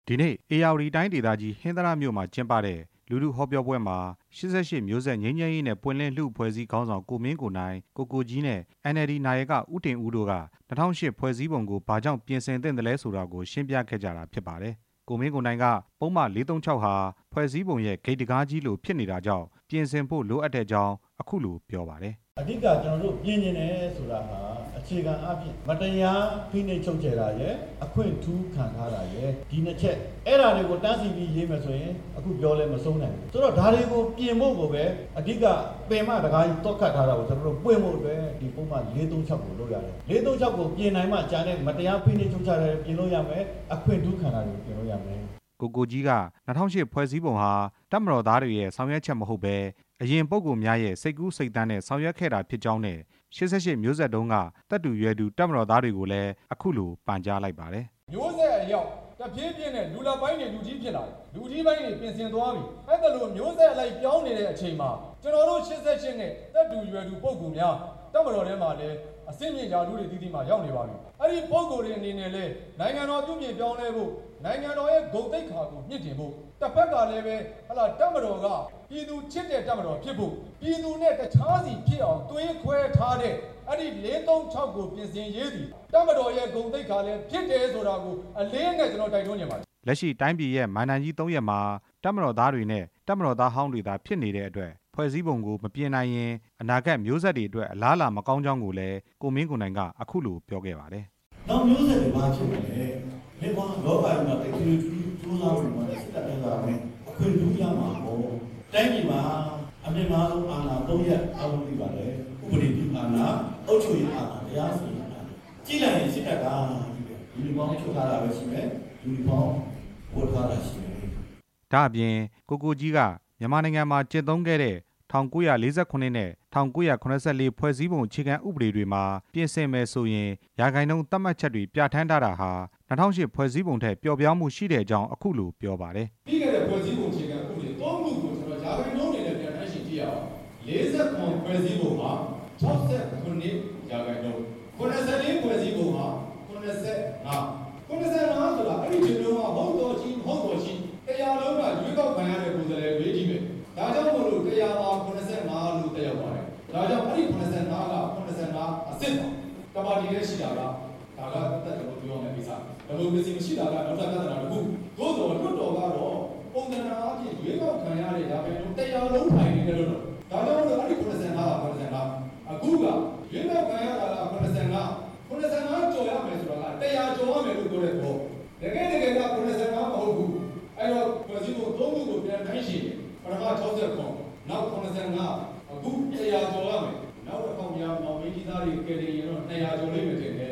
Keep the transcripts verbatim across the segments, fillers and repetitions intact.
ဒီနေ့ဧရာဝတီတိုင်းဒေသကြီးဟင်္သာတမြို့မှာကျင်းပတဲ့လူထုဟောပြောပွဲမှာရှစ်ဆယ့်ရှစ်မျိုးဆက်ငြိမ်းချမ်းရေးနဲ့ပွင့်လင်းလူ့အဖွဲ့အစည်းခေါင်းဆောင်ကိုမင်းကိုနိုင်ကိုကိုကြီးနဲ့ အန် အယ်လ် ဒီ နာယကဦးတင်ဦးတို့က၂၀၀၈ဖွဲ့စည်းပုံကိုဘာကြောင့်ပြင်ဆင်သင့်တယ်လဲဆိုတာကိုရှင်းပြခဲ့ကြတာဖြစ်ပါတယ်။ကိုမင်းကိုနိုင်ကပုံမှန်၄၃၆ဟာဖွဲ့စည်းပုံရဲ့ဂိတ်တကားကြီးလိုဖြစ်နေတာကြောင့်ပြင်ဆင်ဖို့လိုအပ်တဲ့ကြောင်းအခုလိုပြောပါတယ်။အဓိကကျွန်တော်တို့ပြင်နေတယ်ဆိုတာဟာအခြေခံအဖြစ်မတရားဖိနှိပ်ချုပ်ချယ်တာရဲ့အခွင့်ထူးခံထားတာရဲ့ဒီနှစ်ချက်အဲ့ဒါတွေကိုတန်းစီပြီးရေးမယ်ဆိုရင်အခုပြောလဲမဆုံးနိုင်ဘူးဆိုတော့ဒါတွေကိုပြင်ဖို့ကိုပဲအဓိကပင်မတကားကြီးတော့ခတ်ထားတာကိုကျွန်တော်တို့ပွင့်ဖို့အတွက်ဒီပုံမှန်၄၃၆ကိုလုပ်ရတယ်၄၃၆ကိုပြင်နိုင်မှကြားတဲ့မတရားဖိနှိပ်ချုပ်ချယ်တာပြင်လို့ရမယ်အခွင့်ထူးခံတာတွေပြင်လို့ရမယ်ကိုကိုကြီးက၂၀၀၈ဖွဲ့စည်းပုံဟာတပ်မတော်သားတွေရဲ့ဆောင်ရွက်ချက်မဟုတ်ပဲအရင်ပုဂ္ဂိုလ်များရဲ့စိတ်ကူးစိတ်သန်းနဲ့ဆောင်ရွက်ခဲ့တာဖြစ်ကြောင်းနဲ့ရှစ်ဆယ့်ရှစ်မျိုးဆက်တုန်းကတပ်တူရွယ်တူတပ်မတော်သားတွေကိုလည်းအခုလိုပန်ကြားလိုက်ပါတယ်မျိုးဆက်အရောက်တဖြည်းဖြည်းနဲ့လူလာပိုင်းတွေလူကြီးဖြစ်လာတယ်လူကြီးပိုင်းတွေပြင်ဆင်သွားပြီအဲ့ဒါလို့မျိုးဆက်အလိုက်ပြောင်းနေတဲ့အချိန်မှာကျွန်တော်တို့ရှစ်ဆယ့်ရှစ်နဲ့တပ်တူရွယ်တူပုဂ္ဂိုလ်များတပ်မတော်ထဲမှာလည်းအစင်းမြင့်ရာလူတွေတီးတီးမှာရောက်နေပါပြီအဲ့ဒီပုဂ္ဂိုလ်တွေအနေနဲ့လည်းနိုင်ငံတော်ပြုပြင်ပြောင်းလဲဖို့နိုင်ငံတော်ရဲ့ဂုဏ်သိက္ခာကိုမြင့်တင်ဖို့တစ်ဖက်ကလည်းပဲဟလာတပ်မတော်ကပြည်သူချစ်တဲ့တပ်မတော်ဖြစ်ဖို့ပြည်သူနဲ့တခြားစီဖြစ်အောင်သွေးခွဲထားတဲ့အဲ့ဒီ၄၃၆ကိုပြင်ဆင်ရေးသည်တပ်မတော်ရဲ့ဂုဏ်သိက္ခာလည်းဖြစ်တယ်ဆိုတာကိုအလေးနဲ့ကျွန်တော်တိုက်တွန်းနေပါတယ်လက်ရှိတိုင်းပြည်ရဲ့မန္တန်ကြီး၃ရက်မှာတပ်မတော်သားတွေနဲ့တပ်မတော်သားဟောင်းတွေသာဖြစ်နေတဲ့အတွက်ဖွဲ့စည်းပုံကိုမပြင်နိုင်ရင်အနာဂတ်မျိုးဆက်တွေအတွက်အလားအလာမကောင်းကြောင်းကိုလည်းကိုမင်းကိုနိုင်ကအခုလိုပြောခဲ့ပါတယ်။နောက်မျိုးဆက်တွေဘာဖြစ်မလဲ။ဒီမှာလောကကြီးမှာ technology ကျိုးစားမှုမှာစစ်တပ်ကလည်းအခွင့်အရေးရမှာပေါ့။တိုင်းပြည်မှာအမြင့်မားဆုံးအာဏာ၃ရက်အမှုပြီးပါတယ်။ဥပဒေပြုအာဏာအုပ်ချုပ်ရေးအာဏာတရားစီရင်အာဏာကြည့်လိုက်ရင်စစ်တပ်ကယူနီဖောင်းချုပ်ထားတာပဲရှိမယ်။ယူနီဖောင်းဝတ်ထားတာရှိမယ်။ဒါအပြင်ကိုကိုကြီးကမြန်မာနိုင်ငံမှာကျင့်သုံးခဲ့တဲ့၁၉၄၉နဲ့၁၉၇၄ဖွဲ့စည်းပုံအခြေခံဥပဒေတွေမှာပြင်ဆင်မယ်ဆိုရင်ရာခိုင်နှုန်းသတ်မှတ်ချက်တွေပြဋ္ဌာန်းထားတာဟာ၂၀၀၈ဖွဲ့စည်းပုံထက်ပျော့ပြောင်းမှုရှိတဲ့အကြောင်းအခုလိုပြောပါတယ်။ပြီးခဲ့တဲ့ဖွဲ့စည်းပုံအခြေခံဥပဒေသုံးခုကိုကျွန်တော်ရာခိုင်နှုန်းတွေနဲ့ပြဋ္ဌာန်းရှင်းကြည့်အောင်၄၇ဖွဲ့စည်းပုံမှာ၆၉ရာခိုင်နှုန်း၇၄ဖွဲ့စည်းပုံမှာ၈၅ ၈၅ဆိုတာအဲ့ဒီချိန်လုံးကဟုတ်တော်ချင်းဟုတ်တော်ချင်းတရားလုံးကရွေးကောက်ခံရတဲ့ကိုယ်စားလှယ်တွေကြီးပဲဒါကြောင့်မို့လို့တရားမှာ၈၅လို့တက်ရောက်ပါတယ်ဒါကြောင့်အဲ့ဒီ၈၅က၈၅အစစ်ပါတပါတီလည်းရှိတာကဒါကတက်တယ်လို့ပြောရမယ့်ကိစ္စဒါလို့မရှိမရှိတာကနောက်ထပ်ပြဿနာတစ်ခုသို့တော်လွတ်တော်ကတော့ပုံစံအားဖြင့်ရွေးကောက်ခံရတဲ့ဒါပဲလို့တရားလုံးထိုင်နေတယ်လို့ဒါကြောင့်မို့လို့အဲ့ဒီ၈၅က၈၅အခုကရွေးကောက်ခံရတာက၈၅ ၈၅ကျော်ရမယ်ဆိုတာကတရားကျော်ရမယ်လို့ပြောတဲ့တော့တကယ်တကယ်က၈၅မဟုတ်ဘူးအဲ့တော့ဖွဲ့စည်းပုံသုံးခုကိုပြန်ထိုင်းရှိတယ်ပထမ၆၉နောက်၈၅အခုတရားကျော်ရမယ်နောက်တစ်ခေါက်များမောင်မင်းကြီးသားတွေကယ်တင်ရင်တော့၂၀၀ကျော်လေးပဲတင်တယ်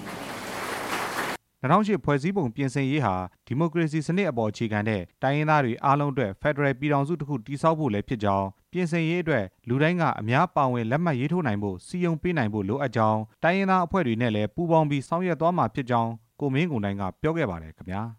၂၀၀၈ဖွဲ့စည်းပုံပြင်ဆင်ရေးဟာဒီမိုကရေစီစနစ်အပေါ်အခြေခံတဲ့တိုင်းရင်းသားတွေအားလုံးအတွက်ဖက်ဒရယ်ပြည်ထောင်စုတစ်ခုတည်ဆောက်ဖို့လည်းဖြစ်ကြောင်းပြင်ဆင်ရေးအတွက်လူတိုင်းကအများပါဝင်လက်မှတ်ရေးထိုးနိုင်ဖို့စီယုံပေးနိုင်ဖို့လိုအပ်ကြောင်းတိုင်းရင်းသားအဖွဲ့တွေနဲ့လည်းပူးပေါင်းပြီးဆောင်ရွက်သွားမှာဖြစ်ကြောင်းကိုမင်းကိုနိုင်ကပြောခဲ့ပါတယ်ခင်ဗျာ